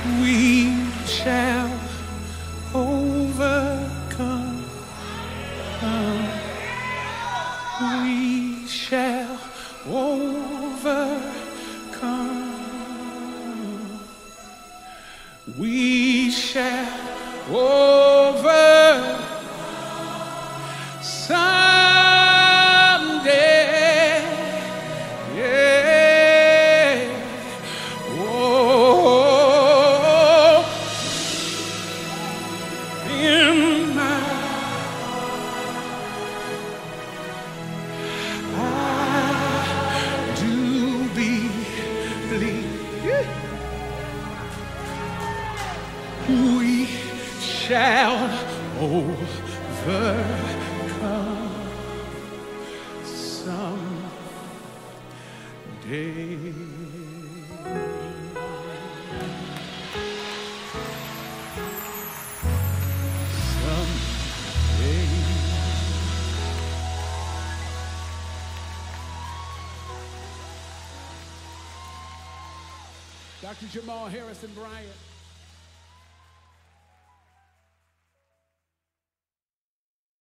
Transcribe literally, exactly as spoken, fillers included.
We shall overcome. We shall overcome. We shall overcome someday. Yeah. Oh, in my I do believe we shall overcome someday. Someday. Doctor Jamal Harrison Bryant.